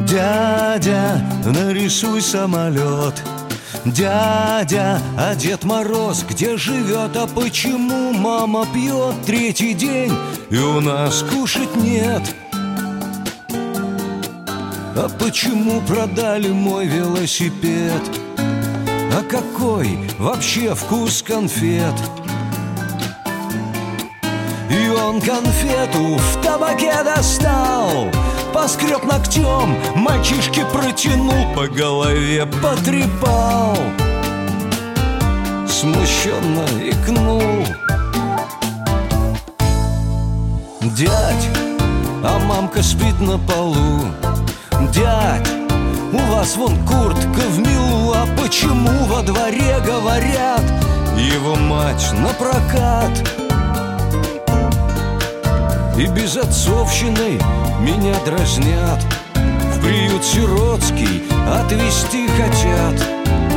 Дядя, нарисуй самолет. Дядя, а Дед Мороз где живет? А почему мама пьет третий день и у нас кушать нет? А почему продали мой велосипед? А какой вообще вкус конфет? И он конфету в табаке достал, поскреб ногтем, мальчишке протянул, по голове потрепал, смущенно икнул. Дядь, а мамка спит на полу. Дядь, у вас вон куртка в милу. А почему во дворе говорят, его мать напрокат? И безотцовщиной меня дразнят, в приют сиротский отвезти хотят.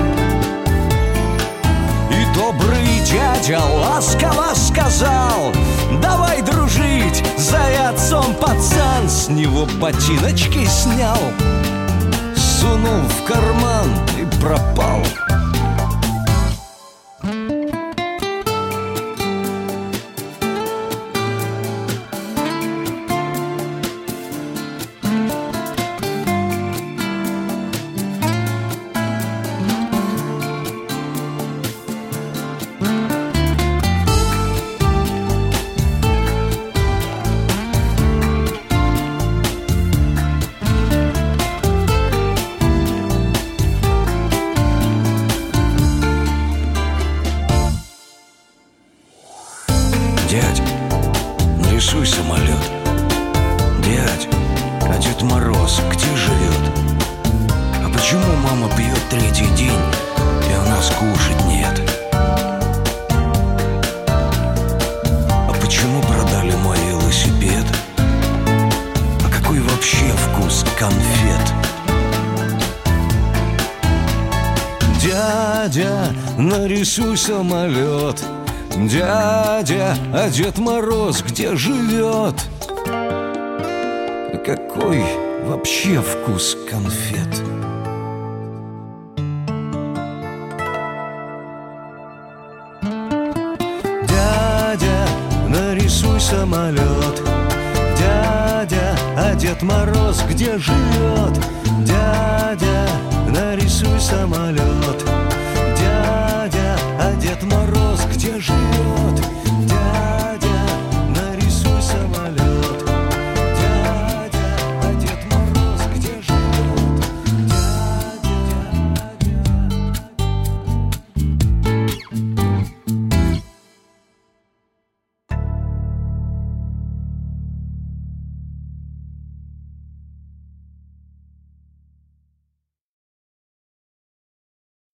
И добрый дядя ласково сказал: давай дружить, за отцом пацан. С него ботиночки снял, сунул в карман и пропал. Дядь, нарисуй самолет. Дядь, а Дед Мороз где живет? А почему мама пьет третий день и у нас кушать нет? А почему продали мой велосипед? А какой вообще вкус конфет? Дядя, нарисуй самолет. Дядя, а Дед Мороз где живет? А какой вообще вкус конфет? Дядя, нарисуй самолет. Дядя, а Дед Мороз где живет? Дядя, нарисуй самолет. Дядя, а Дед Мороз